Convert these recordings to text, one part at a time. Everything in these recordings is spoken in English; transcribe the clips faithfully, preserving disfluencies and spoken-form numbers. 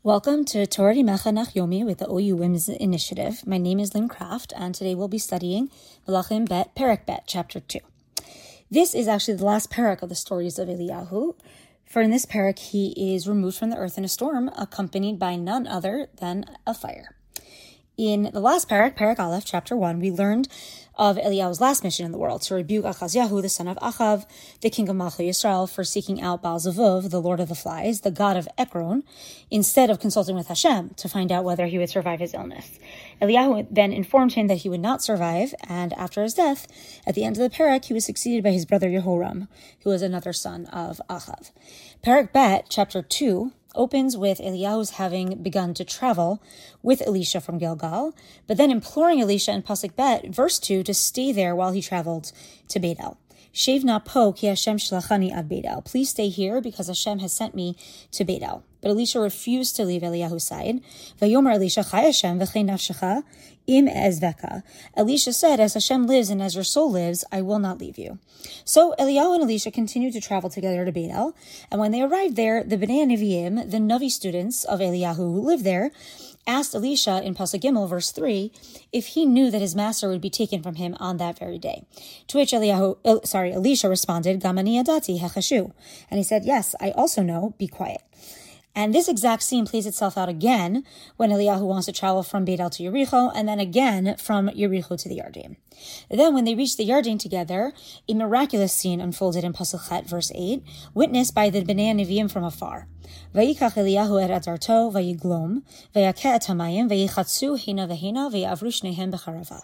Welcome to Torah Imecha Yomi with the O U Women's Initiative. My name is Lynn Kraft, and today we'll be studying Melachim Bet, Perek Bet, Chapter two. This is actually the last parak of the stories of Eliyahu, for in this parak he is removed from the earth in a storm, accompanied by none other than a fire. In the last parak, Parak Aleph, Chapter one, we learned of Eliyahu's last mission in the world, to rebuke Achaziahu, the son of Achav, the king of Malchut Yisrael, for seeking out Baal Zevov, the lord of the flies, the god of Ekron, instead of consulting with Hashem to find out whether he would survive his illness. Eliyahu then informed him that he would not survive, and after his death, at the end of the parak, he was succeeded by his brother Yehoram, who was another son of Achav. Parak Bet, Chapter two, opens with Eliyahu's having begun to travel with Elisha from Gilgal, but then imploring Elisha in Pasuk Bet, verse two, to stay there while he traveled to Beit El. Shev na po ki Hashem shlachani ad Beit El. Please stay here because Hashem has sent me to Beit El. But Elisha refused to leave Eliyahu's side. Vayomer Elisha chai Hashem v'chei nafshecha im ezveka. Elisha said, as Hashem lives and as your soul lives, I will not leave you. So Eliyahu and Elisha continued to travel together to Beit El, and when they arrived there, the Bnei Nevi'im, the Navi students of Eliyahu who lived there, asked Elisha in Pasuk Gimel, verse three, if he knew that his master would be taken from him on that very day. To which Eliyahu, uh, sorry, Elisha responded, Gamani adati hechashu. And he said, yes, I also know, be quiet. And this exact scene plays itself out again when Eliyahu wants to travel from Beit El to Yericho, and then again from Yericho to the Yarden. Then when they reach the Yarden together, a miraculous scene unfolded in Pasuk Chet, verse eight, witnessed by the Bnei Nevi'im from afar. Vayikach Eliyahu et adarto, vayiglom, vayakeh et hamayim, vayichatzu hina vehina, vayavru shnehem becharava.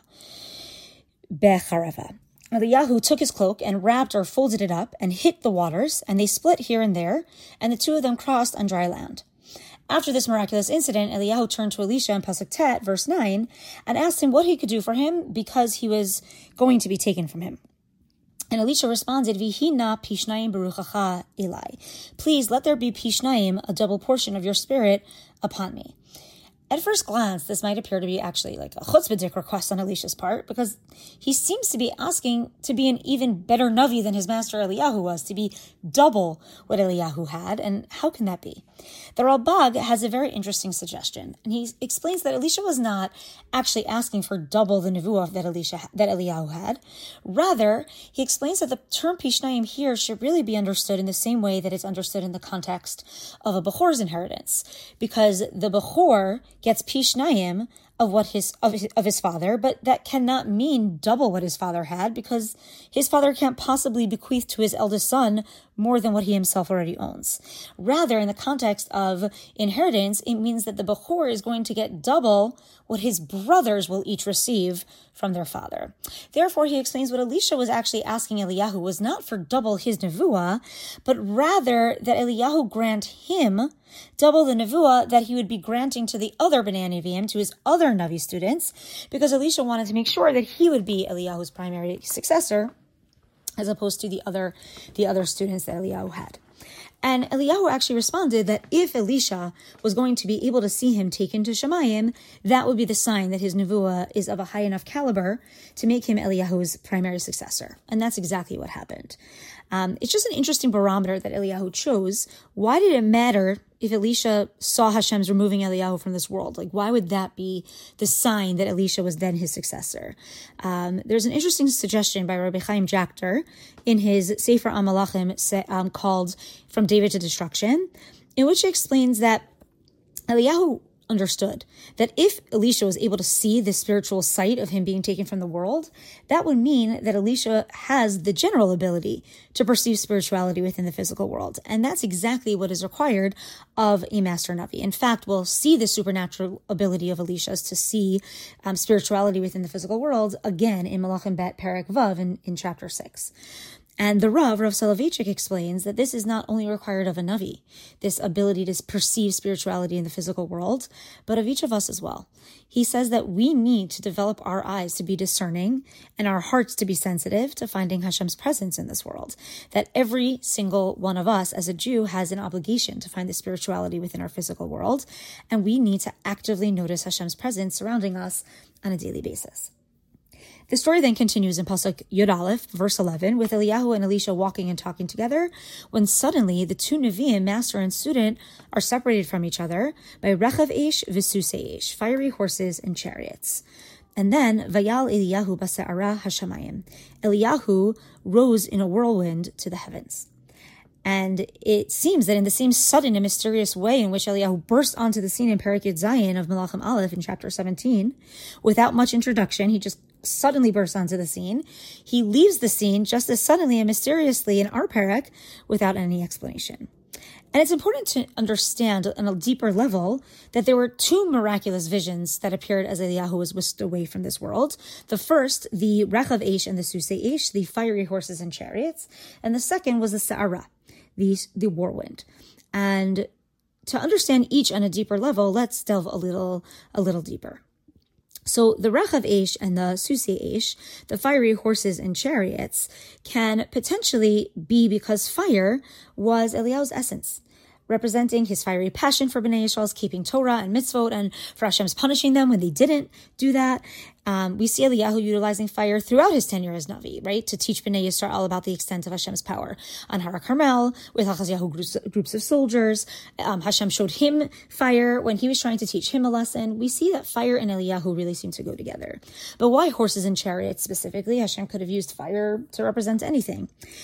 Becharava. Eliyahu took his cloak and wrapped or folded it up and hit the waters, and they split here and there, and the two of them crossed on dry land. After this miraculous incident, Eliyahu turned to Elisha in Pasuk Tet, verse nine, and asked him what he could do for him because he was going to be taken from him. And Elisha responded, Vihina pishnayim beruchacha Eli. Please let there be pishnayim, a double portion of your spirit, upon me. At first glance, this might appear to be actually like a chutzpah request on Elisha's part, because he seems to be asking to be an even better Navi than his master Eliyahu was, to be double what Eliyahu had, and how can that be? The Ralbag has a very interesting suggestion, and he explains that Elisha was not actually asking for double the nevuah that Elisha that Eliyahu had. Rather, he explains that the term pishnayim here should really be understood in the same way that it's understood in the context of a Bechor's inheritance, because the Bechor gets pishnayim of what his of his, of his father, but that cannot mean double what his father had, because his father can't possibly bequeath to his eldest son more than what he himself already owns. Rather, in the context of inheritance, it means that the Bechor is going to get double what his brothers will each receive from their father. Therefore, he explains what Elisha was actually asking Eliyahu was not for double his nevuah, but rather that Eliyahu grant him double the nevuah that he would be granting to the other Bnei Nevi'im, to his other Navi students, because Elisha wanted to make sure that he would be Eliyahu's primary successor, as opposed to the other the other students that Eliyahu had. And Eliyahu actually responded that if Elisha was going to be able to see him taken to Shemayim, that would be the sign that his nevuah is of a high enough caliber to make him Eliyahu's primary successor. And that's exactly what happened. Um, it's just an interesting barometer that Eliyahu chose. Why did it matter if Elisha saw Hashem's removing Eliyahu from this world? Like, why would that be the sign that Elisha was then his successor? Um, there's an interesting suggestion by Rabbi Chaim Jakter in his Sefer HaMalachim um, called From David to Destruction, in which he explains that Eliyahu understood that if Elisha was able to see the spiritual sight of him being taken from the world, that would mean that Elisha has the general ability to perceive spirituality within the physical world. And that's exactly what is required of a master Navi. In fact, we'll see the supernatural ability of Elisha's to see um, spirituality within the physical world again in Melachim Bet Perek Vav in, in chapter six. And the Rav, Rav Soloveitchik, explains that this is not only required of a Navi, this ability to perceive spirituality in the physical world, but of each of us as well. He says that we need to develop our eyes to be discerning and our hearts to be sensitive to finding Hashem's presence in this world. That every single one of us as a Jew has an obligation to find the spirituality within our physical world, and we need to actively notice Hashem's presence surrounding us on a daily basis. The story then continues in Pasuk Yud Aleph, verse eleven, with Eliyahu and Elisha walking and talking together, when suddenly the two Nevi'im, master and student, are separated from each other by Rechav Eish v'Susei Eish, fiery horses and chariots. And then, Vayal Eliyahu basa'ara hashamayim. Eliyahu rose in a whirlwind to the heavens. And it seems that in the same sudden and mysterious way in which Eliyahu burst onto the scene in Perek Yud Zayin of Melachim Aleph in chapter seventeen, without much introduction, he just suddenly bursts onto the scene. He leaves the scene just as suddenly and mysteriously in our Perek without any explanation. And it's important to understand on a deeper level that there were two miraculous visions that appeared as Eliyahu was whisked away from this world. The first, the Rechav Eish and the Susei Eish, the fiery horses and chariots. And the second was the Sa'ara, the, the whirlwind. And to understand each on a deeper level, let's delve a little, a little deeper. So the Rechav Eish and the Susei Eish, the fiery horses and chariots, can potentially be because fire was Eliyahu's essence, representing his fiery passion for Bnei Yisrael's keeping Torah and mitzvot, and for Hashem's punishing them when they didn't do that. Um, we see Eliyahu utilizing fire throughout his tenure as Navi, right, to teach Bnei Yisrael about the extent of Hashem's power. On Har Carmel, with Achaziyahu groups, groups of soldiers, um, Hashem showed him fire when he was trying to teach him a lesson. We see that fire and Eliyahu really seem to go together. But why horses and chariots specifically? Hashem could have used fire to represent anything.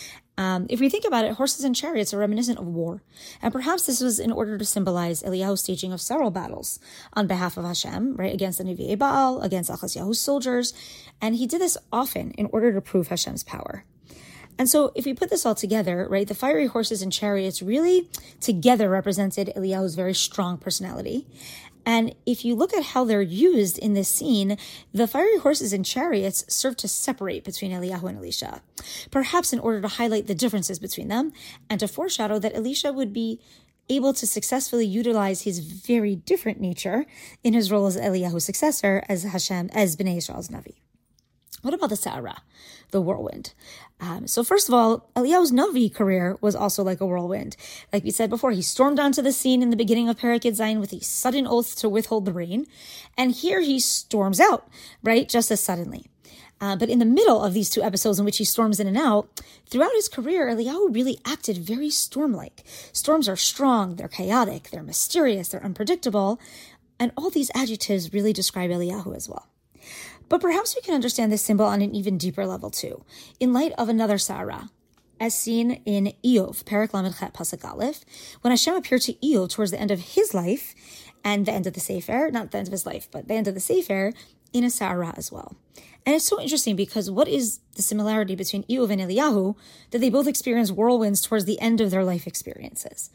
Um, if we think about it, horses and chariots are reminiscent of war. And perhaps this was in order to symbolize Eliyahu's staging of several battles on behalf of Hashem, right, against the Nevi'ei Baal, against Achaziyahu's soldiers. And he did this often in order to prove Hashem's power. And so if we put this all together, right, the fiery horses and chariots really together represented Eliyahu's very strong personality. And if you look at how they're used in this scene, the fiery horses and chariots serve to separate between Eliyahu and Elisha, perhaps in order to highlight the differences between them and to foreshadow that Elisha would be able to successfully utilize his very different nature in his role as Eliyahu's successor, as Hashem, as Bnei Yisrael's Navi. What about the Sa'ara, the whirlwind? Um, so first of all, Eliyahu's Navi career was also like a whirlwind. Like we said before, he stormed onto the scene in the beginning of Perek Yud Zayin with a sudden oath to withhold the rain. And here he storms out, right, just as suddenly. Uh, but in the middle of these two episodes in which he storms in and out, throughout his career, Eliyahu really acted very storm-like. Storms are strong, they're chaotic, they're mysterious, they're unpredictable. And all these adjectives really describe Eliyahu as well. But perhaps we can understand this symbol on an even deeper level too, in light of another Sa'ara, as seen in Iyov, Perek Lamed Chet Pasuk Aleph, when Hashem appeared to Iyov towards the end of his life, and the end of the Sefer, not the end of his life, but the end of the Sefer, in a Sa'ara as well. And it's so interesting because what is the similarity between Iyov and Eliyahu, that they both experience whirlwinds towards the end of their life experiences?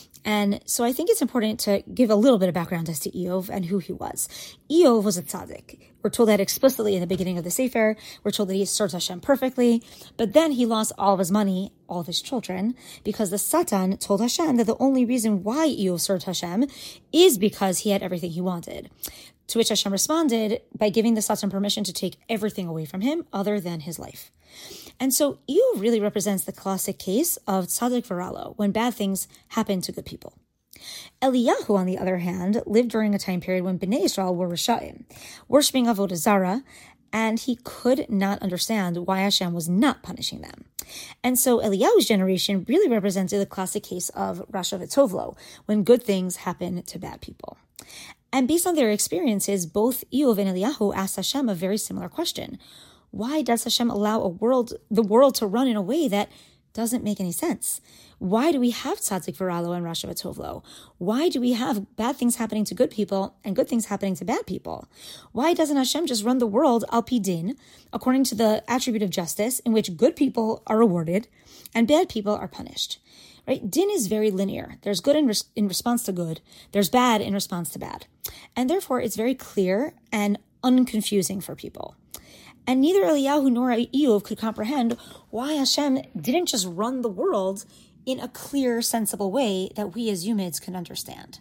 And so I think it's important to give a little bit of background as to Iyov and who he was. Iyov was a tzaddik. We're told that explicitly in the beginning of the Sefer. We're told that he served Hashem perfectly. But then he lost all of his money, all of his children, because the Satan told Hashem that the only reason why Iyov served Hashem is because he had everything he wanted. To which Hashem responded by giving the Satan permission to take everything away from him other than his life. And so Iyov really represents the classic case of tzaddik v'ralo, when bad things happen to good people. Eliyahu, on the other hand, lived during a time period when Bnei Yisrael were Risha'im, worshipping Avodah Zarah, and he could not understand why Hashem was not punishing them. And so Eliyahu's generation really represented the classic case of Rasha v'Tovlo, when good things happen to bad people. And based on their experiences, both Iyov and Eliyahu asked Hashem a very similar question. Why does Hashem allow a world, the world to run in a way that doesn't make any sense? Why do we have tzaddik v'ralo and rasha v'tovlo? Why do we have bad things happening to good people and good things happening to bad people? Why doesn't Hashem just run the world al pi din, according to the attribute of justice, in which good people are rewarded and bad people are punished? Right? Din is very linear. There's good in, res- in response to good. There's bad in response to bad. And therefore, it's very clear and unconfusing for people. And neither Eliyahu nor Iyov could comprehend why Hashem didn't just run the world in a clear, sensible way that we as humans can understand.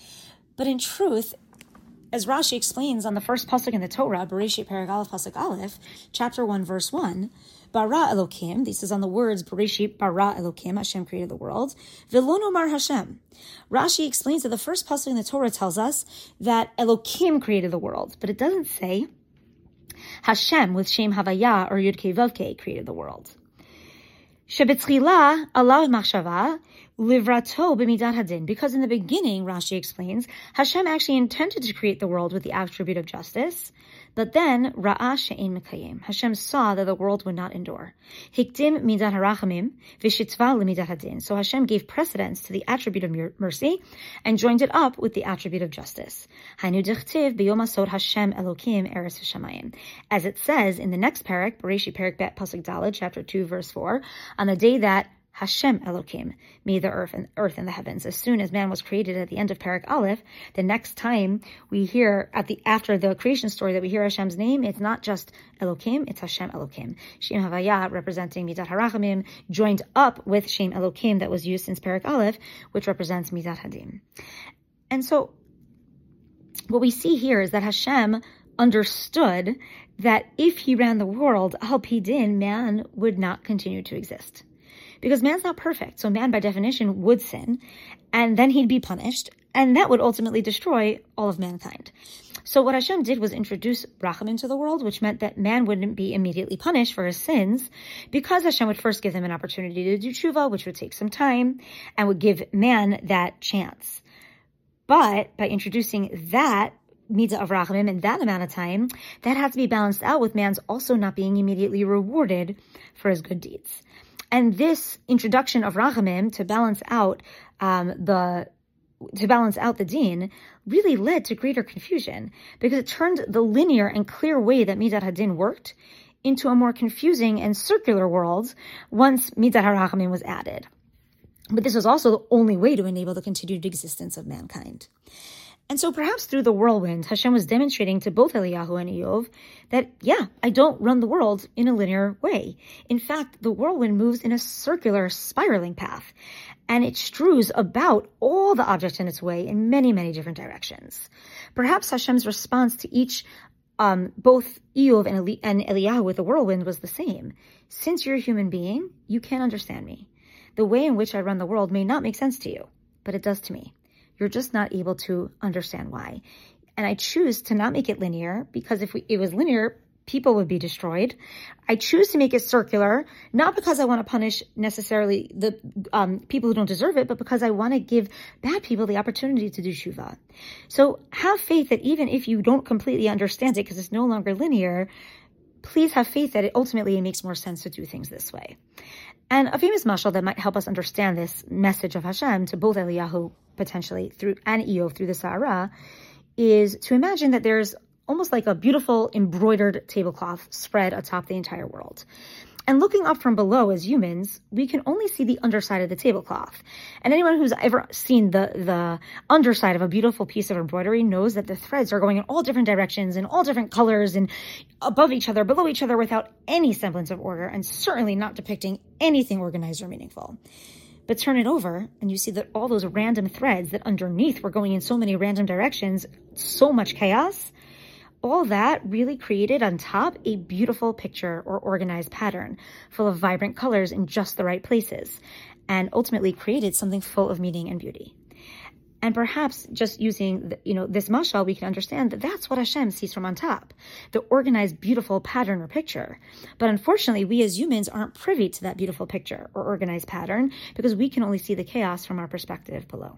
But in truth, as Rashi explains on the first pasuk in the Torah, Bereshit Perek Aleph Pasuk Aleph, chapter one, verse one, Bara Elokim, this is on the words Bereshit Bara Elokim, Hashem created the world, V'lo nomar Hashem. Rashi explains that the first pasuk in the Torah tells us that Elokim created the world, but it doesn't say Hashem with Shem Havaya or Yud Kei Vav Kei created the world. Shebetzchila alav machshava livrato b'midat hadin. Because in the beginning, Rashi explains, Hashem actually intended to create the world with the attribute of justice, but then ra'a she'ein mekayim. Hashem saw that the world would not endure. Hikdim midat harachamim v'shitva l'midat hadin. So Hashem gave precedence to the attribute of mercy and joined it up with the attribute of justice. Hainu dichtiv b'yom asod Hashem Elokim eretz v'shamayim. As it says in the next parak, Bereishit parak bet pasuk daled, chapter two, verse four, on the day that Hashem Elokim made the earth and earth and the heavens. As soon as man was created at the end of Parak Aleph, the next time we hear at the after the creation story that we hear Hashem's name, it's not just Elokim, it's Hashem Elokim. Shem Havaya representing Midat Harachamim, joined up with Shem Elokim that was used since Parak Aleph, which represents Midat Hadin. And so what we see here is that Hashem understood that if he ran the world al pi din, man would not continue to exist. Because man's not perfect, so man by definition would sin, and then he'd be punished, and that would ultimately destroy all of mankind. So what Hashem did was introduce Rachamim into the world, which meant that man wouldn't be immediately punished for his sins, because Hashem would first give him an opportunity to do tshuva, which would take some time, and would give man that chance. But by introducing that mitzvah of Rachamim in that amount of time, that has to be balanced out with man's also not being immediately rewarded for his good deeds. And this introduction of Rachamim to balance out um, the to balance out the din really led to greater confusion, because it turned the linear and clear way that Midat Hadin worked into a more confusing and circular world once Midat HaRachamim was added. But this was also the only way to enable the continued existence of mankind. And so perhaps through the whirlwind, Hashem was demonstrating to both Eliyahu and Eov that, yeah, I don't run the world in a linear way. In fact, the whirlwind moves in a circular, spiraling path, and it strews about all the objects in its way in many, many different directions. Perhaps Hashem's response to each, um, both Eov and, Eli- and Eliyahu with the whirlwind was the same. Since you're a human being, you can't understand me. The way in which I run the world may not make sense to you, but it does to me. You're just not able to understand why. And I choose to not make it linear, because if we, it was linear, people would be destroyed. I choose to make it circular, not because I want to punish necessarily the um, people who don't deserve it, but because I want to give bad people the opportunity to do tshuva. So have faith that even if you don't completely understand it, because it's no longer linear, please have faith that it ultimately makes more sense to do things this way. And a famous mashal that might help us understand this message of Hashem to both Eliyahu potentially through and Eov through the Sa'ara is to imagine that there's almost like a beautiful embroidered tablecloth spread atop the entire world. And looking up from below as humans, we can only see the underside of the tablecloth. And anyone who's ever seen the, the underside of a beautiful piece of embroidery knows that the threads are going in all different directions and all different colors and above each other, below each other, without any semblance of order, and certainly not depicting anything organized or meaningful. But turn it over and you see that all those random threads that underneath were going in so many random directions, so much chaos, all that really created on top a beautiful picture or organized pattern full of vibrant colors in just the right places, and ultimately created something full of meaning and beauty. And perhaps just using the, you know, this mashal, we can understand that that's what Hashem sees from on top, the organized, beautiful pattern or picture. But unfortunately, we as humans aren't privy to that beautiful picture or organized pattern, because we can only see the chaos from our perspective below.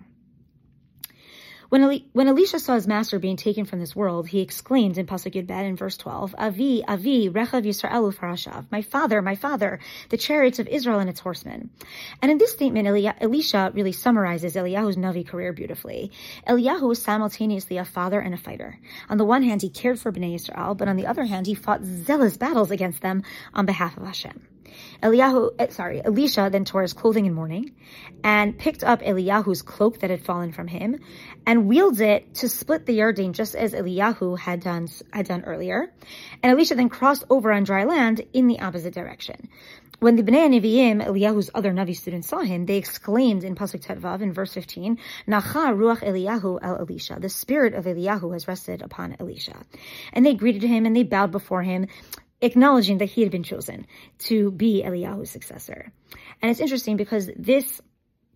When, Eli- when Elisha saw his master being taken from this world, he exclaimed in Pasuk Yud Bet in verse twelve, Avi, Avi, Rechav Yisraelu Farashav, my father, my father, the chariots of Israel and its horsemen. And in this statement, Eli- Elisha really summarizes Eliyahu's Navi career beautifully. Eliyahu was simultaneously a father and a fighter. On the one hand, he cared for Bnei Yisrael, but on the other hand, he fought zealous battles against them on behalf of Hashem. Eliyahu, sorry, Elisha then tore his clothing in mourning and picked up Eliyahu's cloak that had fallen from him and wielded it to split the Yarden, just as Eliyahu had done, had done earlier. And Elisha then crossed over on dry land in the opposite direction. When the Bnei Nevi'im, Eliyahu's other Navi students, saw him, they exclaimed in Pasuk Tetvav in verse fifteen, Nacha Ruach Eliyahu el Elisha, the spirit of Eliyahu has rested upon Elisha. And they greeted him and they bowed before him, acknowledging that he had been chosen to be Eliyahu's successor. And it's interesting because this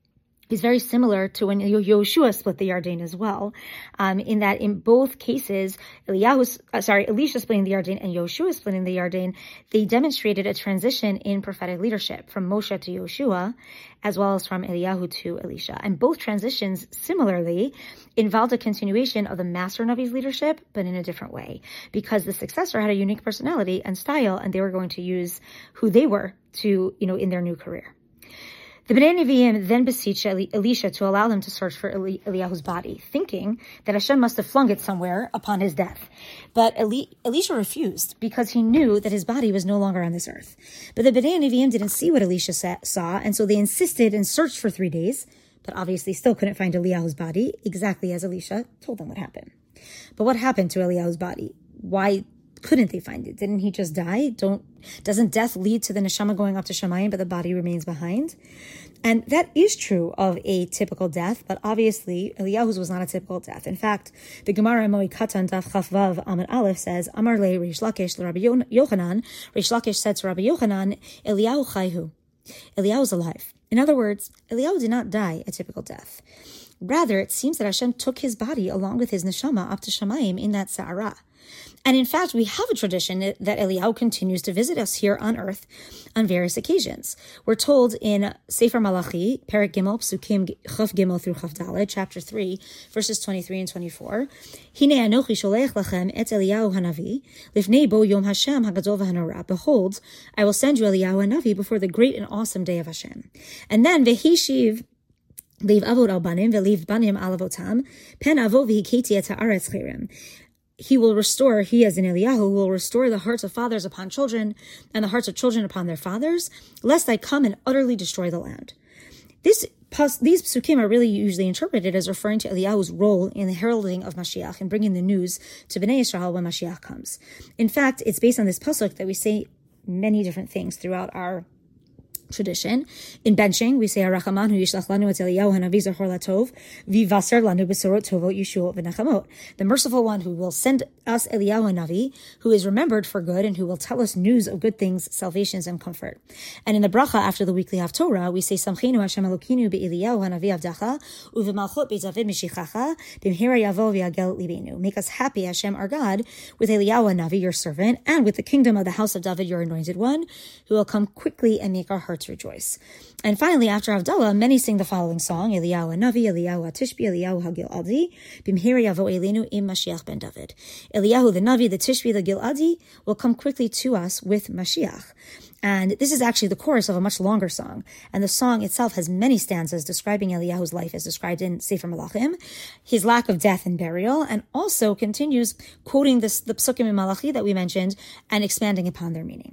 is very similar to when Yoshua split the Yarden as well, um, in that in both cases, Eliyahu, uh, sorry, Elisha splitting the Yarden and Yoshua splitting the Yarden, they demonstrated a transition in prophetic leadership from Moshe to Yoshua, as well as from Eliyahu to Elisha. And both transitions, similarly, involved a continuation of the master Navi's leadership, but in a different way, because the successor had a unique personality and style, and they were going to use who they were to, you know, in their new career. The Bnei Nevi'im then beseech Elisha to allow them to search for Eli- Eliyahu's body, thinking that Hashem must have flung it somewhere upon his death. But Eli- Elisha refused because he knew that his body was no longer on this earth. But the Bnei Nevi'im didn't see what Elisha sa- saw, and so they insisted and searched for three days, but obviously still couldn't find Eliyahu's body, exactly as Elisha told them would happen. But what happened to Eliyahu's body? Why couldn't they find it? Didn't he just die? Don't doesn't death lead to the neshama going up to Shamayim, but the body remains behind? And that is true of a typical death, but obviously Eliyahu's was not a typical death. In fact, the Gemara in Moed Katan Daf Chaf Vav Amud Aleph says, Amar le Rish Lakish Rabbi Yochanan. Rish Lakish said to Rabbi Yochanan, Eliyahu chayhu. Eliyahu's alive. In other words, Eliyahu did not die a typical death. Rather, it seems that Hashem took his body along with his neshama up to Shamayim in that Sa'ara. And in fact, we have a tradition that Eliyahu continues to visit us here on earth on various occasions. We're told in Sefer Malachi, Perek Gimel, Psukim Chaf Gimel through Chaf Dalet, chapter three, verses twenty-three and twenty-four, Hine anochi sholeach lachem et Eliyahu hanavi, lifnei bo yom Hashem hagadol v'hanora. Behold, I will send you Eliyahu hanavi before the great and awesome day of Hashem. And then, Vehishiv, Leave avod al banim, ve'leave banim al avotam, pen avo v'hiketi et ha'aretz chirem. He will restore, he as in Eliyahu, will restore the hearts of fathers upon children and the hearts of children upon their fathers, lest I come and utterly destroy the land. This, these psukim are really usually interpreted as referring to Eliyahu's role in the heralding of Mashiach and bringing the news to Bnei Yisrael when Mashiach comes. In fact, it's based on this pasuk that we say many different things throughout our tradition. In benching, we say, Arachamanu yishlach lanu et Eliyahu hanavi zachor latov, vivaser lanu besorot tovot yeshuot v'nachamot. The merciful one who will send us Eliyahu hanavi, who is remembered for good and who will tell us news of good things, salvations, and comfort. And in the bracha after the weekly Haftorah, we say, Samchinu Hashem Elokeinu be'Eliyahu hanavi avdacha, u'v'malchut be'David mishichacha, b'mhira yavo v'yagel libenu. Make us happy, Hashem our God, with Eliyahu hanavi, your servant, and with the kingdom of the house of David, your anointed one, who will come quickly and make our hearts to rejoice. And finally, after Havdalah, many sing the following song, Eliyahu Hanavi, Eliyahu HaTishbi, Eliyahu HaGiladi, Bimhir Yavo Elinu im Mashiach ben David. Eliyahu the Navi, the Tishbi, the Giladi will come quickly to us with Mashiach. And this is actually the chorus of a much longer song. And the song itself has many stanzas describing Eliyahu's life as described in Sefer Malachim, his lack of death and burial, and also continues quoting this, the psukim in Malachi that we mentioned and expanding upon their meaning.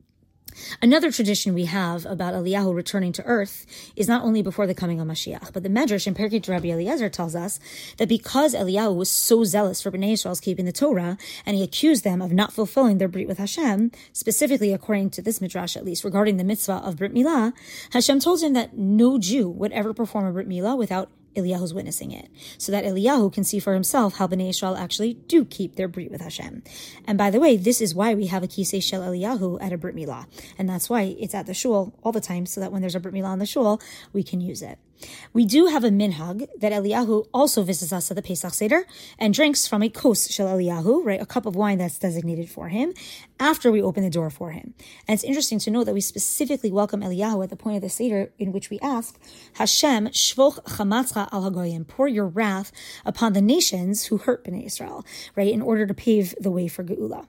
Another tradition we have about Eliyahu returning to earth is not only before the coming of Mashiach, but the Medrash in Perkei Rabbi Eliezer tells us that because Eliyahu was so zealous for Bnei Yisrael's keeping the Torah, and he accused them of not fulfilling their brit with Hashem, specifically according to this Midrash at least, regarding the mitzvah of Brit Milah, Hashem told him that no Jew would ever perform a Brit Milah without Eliyahu's witnessing it, so that Eliyahu can see for himself how Bnei Yisrael actually do keep their brit with Hashem. And by the way, this is why we have a Kisei Shel Eliyahu at a Brit Milah, and that's why it's at the shul all the time, so that when there's a Brit Milah in the shul, we can use it. We do have a minhag that Eliyahu also visits us at the Pesach Seder and drinks from a kos shel Eliyahu, right, a cup of wine that's designated for him, after we open the door for him. And it's interesting to note that we specifically welcome Eliyahu at the point of the Seder in which we ask, Hashem, shvoch chamatzcha al hagoyim, pour your wrath upon the nations who hurt Bnei Israel, right, in order to pave the way for Geula.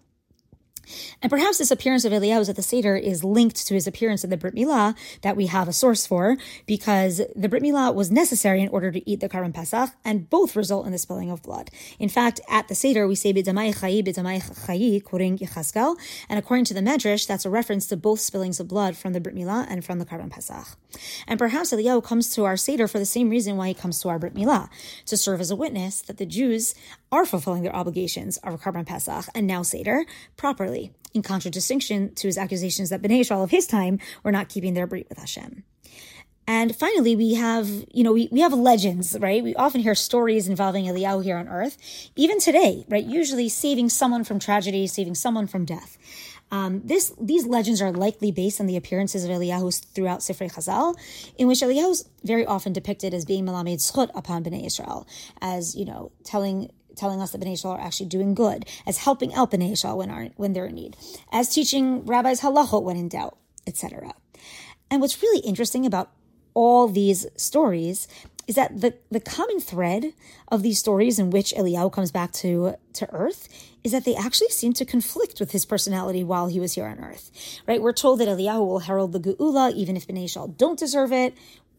And perhaps this appearance of Eliyahu at the Seder is linked to his appearance at the Brit Milah that we have a source for, because the Brit Milah was necessary in order to eat the Karban Pesach, and both result in the spilling of blood. In fact, at the Seder, we say, B'damai chayi, b'damai chayi, quoting Yechazkel, and according to the Medrash, that's a reference to both spillings of blood from the Brit Milah and from the Karban Pesach. And perhaps Eliyahu comes to our Seder for the same reason why he comes to our Brit Milah, to serve as a witness that the Jews are fulfilling their obligations of Karban Pesach and now Seder properly, in contradistinction to his accusations that Bnei Yisrael of his time were not keeping their brit with Hashem. And finally, we have, you know, we, we have legends, right? We often hear stories involving Eliyahu here on earth, even today, right? Usually saving someone from tragedy, saving someone from death. Um, this These legends are likely based on the appearances of Eliyahu throughout Sifrei Chazal, in which Eliyahu is very often depicted as being Melamed Zchut upon Bnei Yisrael, as, you know, telling telling us that Bnei Yisrael are actually doing good, as helping out Bnei Yisrael when, are, when they're in need, as teaching rabbis halachot when in doubt, et cetera. And what's really interesting about all these stories is that the, the common thread of these stories in which Eliyahu comes back to, to earth is that they actually seem to conflict with his personality while he was here on earth, right? We're told that Eliyahu will herald the Geula even if Bnei Yisrael don't deserve it.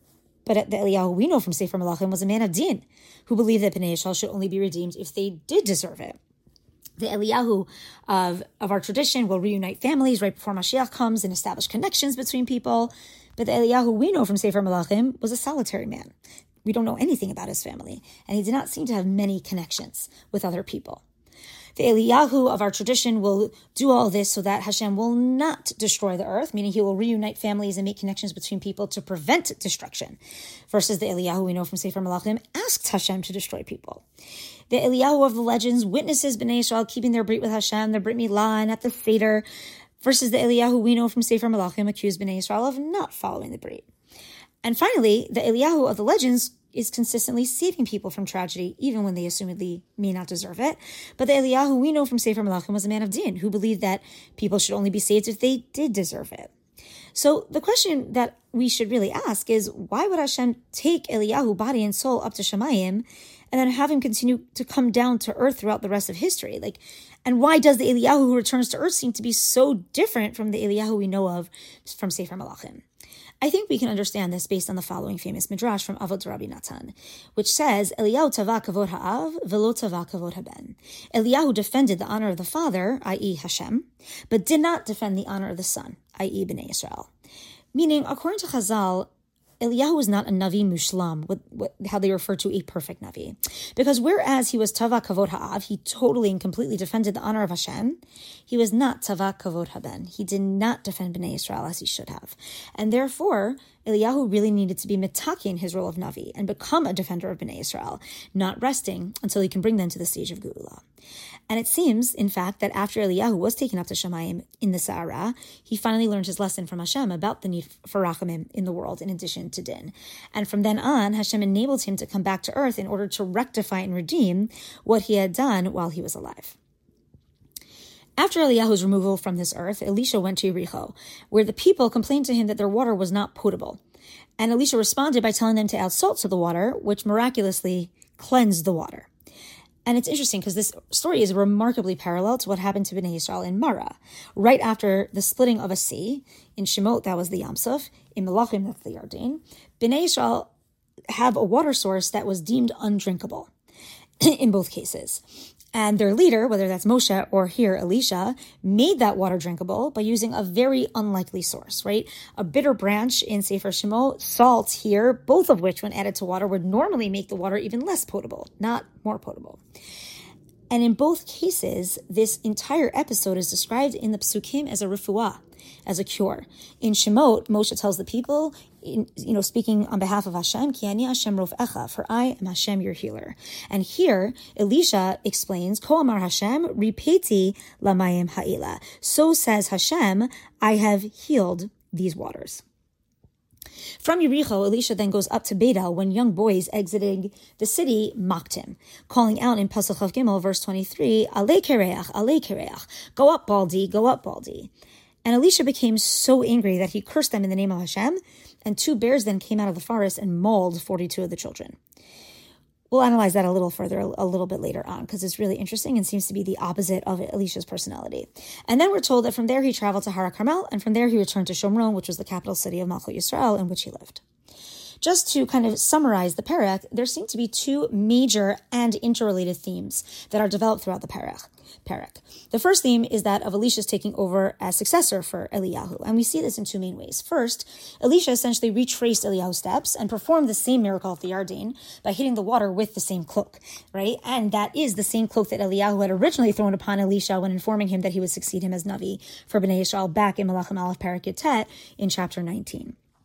But the Eliyahu we know from Sefer Melachim was a man of din who believed that Bnei Yisrael should only be redeemed if they did deserve it. The Eliyahu of, of our tradition will reunite families right before Mashiach comes and establish connections between people. But the Eliyahu we know from Sefer Melachim was a solitary man. We don't know anything about his family, and he did not seem to have many connections with other people. The Eliyahu of our tradition will do all this so that Hashem will not destroy the earth, meaning he will reunite families and make connections between people to prevent destruction, versus the Eliyahu we know from Sefer Melachim asked Hashem to destroy people. The Eliyahu of the legends witnesses Bnei Yisrael keeping their brit with Hashem, their brit milah, and at the Seder, versus the Eliyahu we know from Sefer Melachim accused Bnei Yisrael of not following the brit. And finally, the Eliyahu of the legends is consistently saving people from tragedy, even when they assumedly may not deserve it. But the Eliyahu we know from Sefer Melachim was a man of din who believed that people should only be saved if they did deserve it. So the question that we should really ask is, why would Hashem take Eliyahu body and soul up to Shemayim and then have him continue to come down to earth throughout the rest of history? Like, and why does the Eliyahu who returns to earth seem to be so different from the Eliyahu we know of from Sefer Melachim? I think we can understand this based on the following famous midrash from Avot Rabbi Natan, which says, Eliyahu tava kavod ha'av, velo tava kavod haben. Eliyahu defended the honor of the father, that is. Hashem, but did not defend the honor of the son, that is. Bnei Yisrael. Meaning, according to Chazal, Eliyahu was not a Navi Mushlam, with, with how they refer to a perfect Navi. Because whereas he was Tava Kavod Ha'av, he totally and completely defended the honor of Hashem, he was not Tava Kavod Haben. He did not defend Bnei Yisrael as he should have. And therefore, Eliyahu really needed to be mitakin his role of Navi and become a defender of Bnei Yisrael, not resting until he can bring them to the stage of Geula. And it seems, in fact, that after Eliyahu was taken up to Shemayim in the Sa'ara, he finally learned his lesson from Hashem about the need for rachamim in the world in addition to din. And from then on, Hashem enabled him to come back to earth in order to rectify and redeem what he had done while he was alive. After Eliyahu's removal from this earth, Elisha went to Yericho, where the people complained to him that their water was not potable. And Elisha responded by telling them to add salt to the water, which miraculously cleansed the water. And it's interesting because this story is remarkably parallel to what happened to Bnei Yisrael in Mara. Right after the splitting of a sea, in Shemot, that was the Yam Suf, in Melachim, that's the Yarden, Bnei Yisrael have a water source that was deemed undrinkable in both cases. And their leader, whether that's Moshe or here Elisha, made that water drinkable by using a very unlikely source, right? A bitter branch in Sefer Shemot, salt here, both of which when added to water would normally make the water even less potable, not more potable. And in both cases, this entire episode is described in the Psukim as a refuah, as a cure. In Shemot, Moshe tells the people, in, you know, speaking on behalf of Hashem, Ki ani Hashem rofecha, for I am Hashem your healer. And here, Elisha explains, Ko amar Hashem, ripeti lamayim ha'ila. So says Hashem, I have healed these waters. From Yericho, Elisha then goes up to Beit El when young boys exiting the city mocked him, calling out in Pasuk Chav Gimel, verse twenty-three, Alei kereach, Alei kereach, go up, Baldi, go up, Baldi. And Elisha became so angry that he cursed them in the name of Hashem, and two bears then came out of the forest and mauled forty-two of the children. We'll analyze that a little further, a little bit later on, because it's really interesting and seems to be the opposite of Elisha's personality. And then we're told that from there he traveled to Har HaKarmel, and from there he returned to Shomron, which was the capital city of Malchut Yisrael, in which he lived. Just to kind of summarize the Perek, there seem to be two major and interrelated themes that are developed throughout the Perek. Perek. The first theme is that of Elisha's taking over as successor for Eliyahu, and we see this in two main ways. First, Elisha essentially retraced Eliyahu's steps and performed the same miracle of the Yarden by hitting the water with the same cloak, right? And that is the same cloak that Eliyahu had originally thrown upon Elisha when informing him that he would succeed him as Navi for Bnei Yisrael back in Melachim Aleph Perek Yutet in chapter nineteen.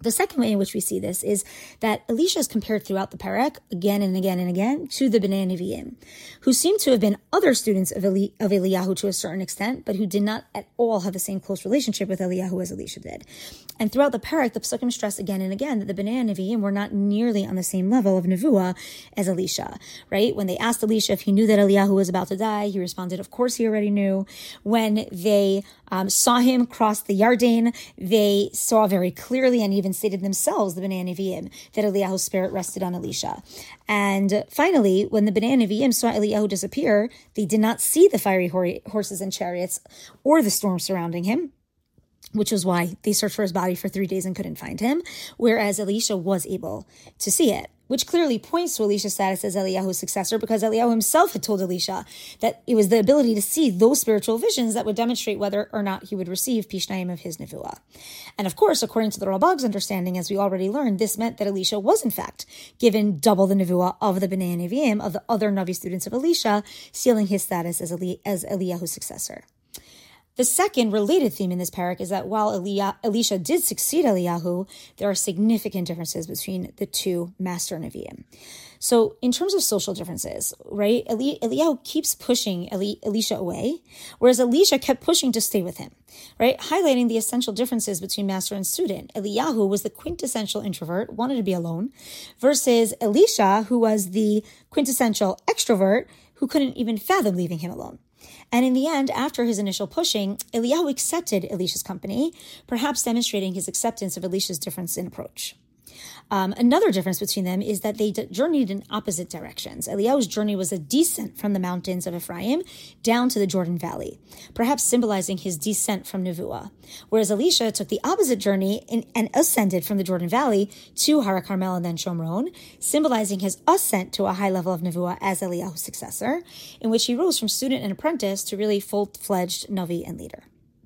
The second way in which we see this is that Elisha is compared throughout the parak again and again and again to the Bnei Nevi'im, who seem to have been other students of, Eli- of Eliyahu to a certain extent, but who did not at all have the same close relationship with Eliyahu as Elisha did. And throughout the parak, the Pesukim stress again and again that the Bnei Nevi'im were not nearly on the same level of Nevuah as Elisha, right? When they asked Elisha if he knew that Eliyahu was about to die, he responded, of course he already knew. When they um, saw him cross the Yarden, they saw very clearly and even stated themselves, the Bnei Nevi'im, that Eliyahu's spirit rested on Elisha. And finally, when the Bnei Nevi'im saw Eliyahu disappear, they did not see the fiery horses and chariots or the storm surrounding him, which was why they searched for his body for three days and couldn't find him, whereas Elisha was able to see it, which clearly points to Elisha's status as Eliyahu's successor, because Eliyahu himself had told Elisha that it was the ability to see those spiritual visions that would demonstrate whether or not he would receive Pishnayim of his Nevuah. And of course, according to the Ralbag's understanding, as we already learned, this meant that Elisha was in fact given double the Nevuah of the Bnei Nevi'im, of the other Navi students of Elisha, sealing his status as, Eli- as Eliyahu's successor. The second related theme in this parak is that while Eliya, Elisha did succeed Eliyahu, there are significant differences between the two master Nevi'im. So in terms of social differences, right, Eli, Eliyahu keeps pushing Eli, Elisha away, whereas Elisha kept pushing to stay with him, right, highlighting the essential differences between master and student. Eliyahu was the quintessential introvert, wanted to be alone, versus Elisha, who was the quintessential extrovert, who couldn't even fathom leaving him alone. And in the end, after his initial pushing, Eliyahu accepted Elisha's company, perhaps demonstrating his acceptance of Elisha's difference in approach. Um, another difference between them is that they d- journeyed in opposite directions. Eliyahu's journey was a descent from the mountains of Ephraim down to the Jordan Valley, perhaps symbolizing his descent from Nevuah, whereas Elisha took the opposite journey in, and ascended from the Jordan Valley to Har Carmel and then Shomron, symbolizing his ascent to a high level of Nevuah as Eliyahu's successor, in which he rose from student and apprentice to really full-fledged Navi and leader.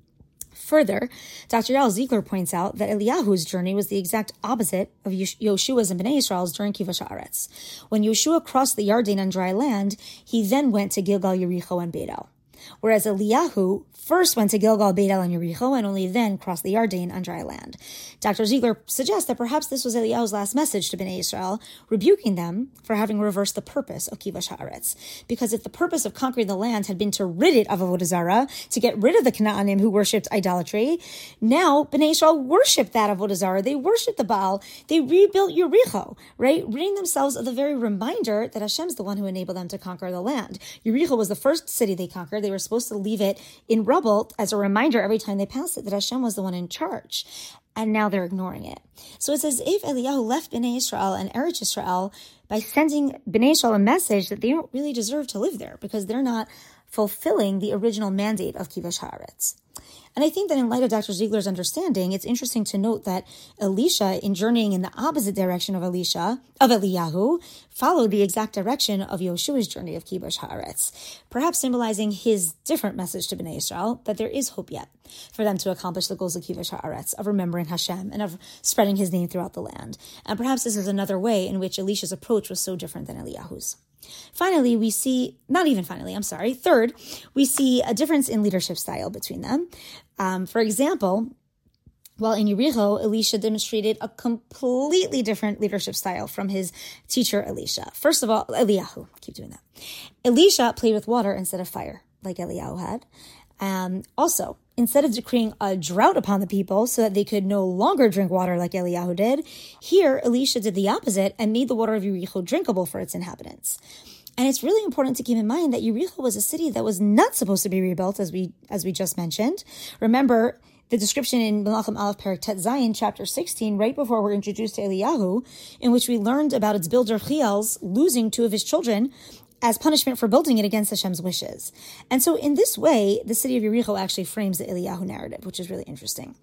Further, Doctor Yael Ziegler points out that Eliyahu's journey was the exact opposite of Yoshua's and Bnei Yisrael's during Kivush Haaretz. When Yoshua crossed the Yarden on dry land, he then went to Gilgal, Yericho, and Beit-El, whereas Eliyahu first went to Gilgal, Beit-El, and Yericho, and only then crossed the Yarden on dry land. Doctor Ziegler suggests that perhaps this was Eliyahu's last message to Bnei Yisrael, rebuking them for having reversed the purpose of Kivush Haaretz. Because if the purpose of conquering the land had been to rid it of Avodah Zarah, to get rid of the Canaanim who worshipped idolatry, now Bnei Yisrael worshipped that Avodah Zarah. They worshipped the Baal. They rebuilt Yericho, right? Ridding themselves of the very reminder that Hashem's the one who enabled them to conquer the land. Yericho was the first city they conquered. They were supposed to leave it in rubble as a reminder every time they passed it that Hashem was the one in charge. And now they're ignoring it. So it's as if Eliyahu left Bnei Yisrael and Eretz Yisrael by sending Bnei Yisrael a message that they don't really deserve to live there because they're not fulfilling the original mandate of Kivush Haaretz. And I think that in light of Doctor Ziegler's understanding, it's interesting to note that Elisha, in journeying in the opposite direction of Elisha, of Eliyahu, followed the exact direction of Yoshua's journey of Kivush Haaretz, perhaps symbolizing his different message to Bnei Yisrael, that there is hope yet for them to accomplish the goals of Kivush Haaretz, of remembering Hashem and of spreading his name throughout the land. And perhaps this is another way in which Elisha's approach was so different than Eliyahu's. Finally, we see, not even finally, I'm sorry, third, we see a difference in leadership style between them. Um, for example, while in Yericho, Elisha demonstrated a completely different leadership style from his teacher, Elisha. First of all, Eliyahu, keep doing that. Elisha played with water instead of fire, like Eliyahu had. Um, also, instead of decreeing a drought upon the people so that they could no longer drink water like Eliyahu did, here Elisha did the opposite and made the water of Yericho drinkable for its inhabitants. And it's really important to keep in mind that Yericho was a city that was not supposed to be rebuilt, as we as we just mentioned. Remember the description in Melachim Aleph Perek Tet Zayin, chapter sixteen, right before we're introduced to Eliyahu, in which we learned about its builder Chiel's losing two of his children as punishment for building it against Hashem's wishes. And so in this way, the city of Yericho actually frames the Eliyahu narrative, which is really interesting.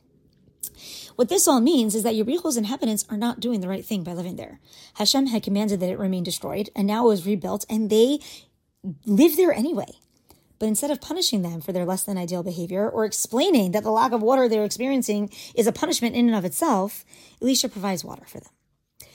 What this all means is that Yericho's inhabitants are not doing the right thing by living there. Hashem had commanded that it remain destroyed, and now it was rebuilt, and they live there anyway. But instead of punishing them for their less than ideal behavior or explaining that the lack of water they're experiencing is a punishment in and of itself, Elisha provides water for them.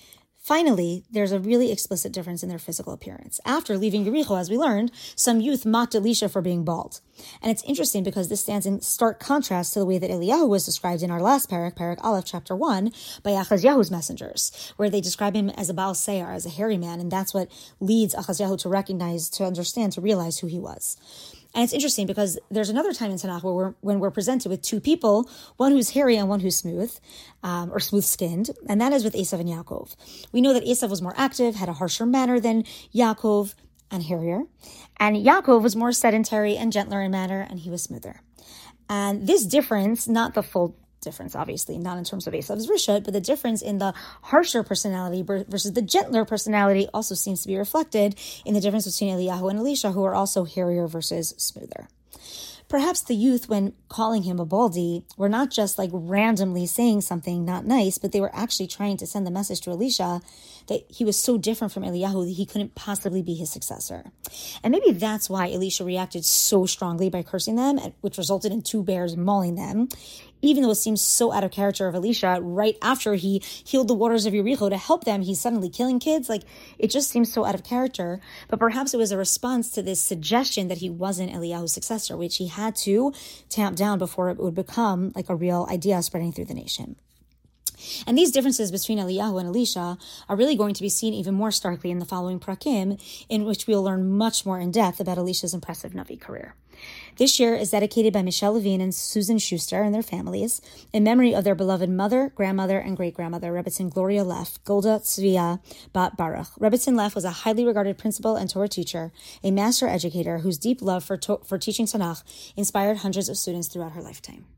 Finally, there's a really explicit difference in their physical appearance. After leaving Yericho, as we learned, some youth mocked Elisha for being bald. And it's interesting because this stands in stark contrast to the way that Eliyahu was described in our last parak, parak Aleph, chapter one, by Achazyahu's messengers, where they describe him as a Baal Seyar, as a hairy man, and that's what leads Achazyahu to recognize, to understand, to realize who he was. And it's interesting because there's another time in Tanakh where we're, when we're presented with two people, one who's hairy and one who's smooth, um, or smooth-skinned, and that is with Esav and Yaakov. We know that Esav was more active, had a harsher manner than Yaakov, and hairier, and Yaakov was more sedentary and gentler in manner, and he was smoother. And this difference, not the full difference, obviously, not in terms of Esav's rishut, but the difference in the harsher personality versus the gentler personality also seems to be reflected in the difference between Eliyahu and Elisha, who are also hairier versus smoother. Perhaps the youth, when calling him a baldy, were not just like randomly saying something not nice, but they were actually trying to send the message to Elisha that he was so different from Eliyahu that he couldn't possibly be his successor. And maybe that's why Elisha reacted so strongly by cursing them, which resulted in two bears mauling them, even though it seems so out of character of Elisha. Right after he healed the waters of Yericho to help them, he's suddenly killing kids. Like, it just seems so out of character. But perhaps it was a response to this suggestion that he wasn't Eliyahu's successor, which he had to tamp down before it would become like a real idea spreading through the nation. And these differences between Eliyahu and Elisha are really going to be seen even more starkly in the following prakim, in which we'll learn much more in depth about Elisha's impressive Navi career. This year is dedicated by Michelle Levine and Susan Schuster and their families in memory of their beloved mother, grandmother, and great-grandmother, Rebbetzin Gloria Leff, Golda Tzvia Bat Baruch. Rebbetzin Leff was a highly regarded principal and Torah teacher, a master educator whose deep love for, to- for teaching Tanakh inspired hundreds of students throughout her lifetime.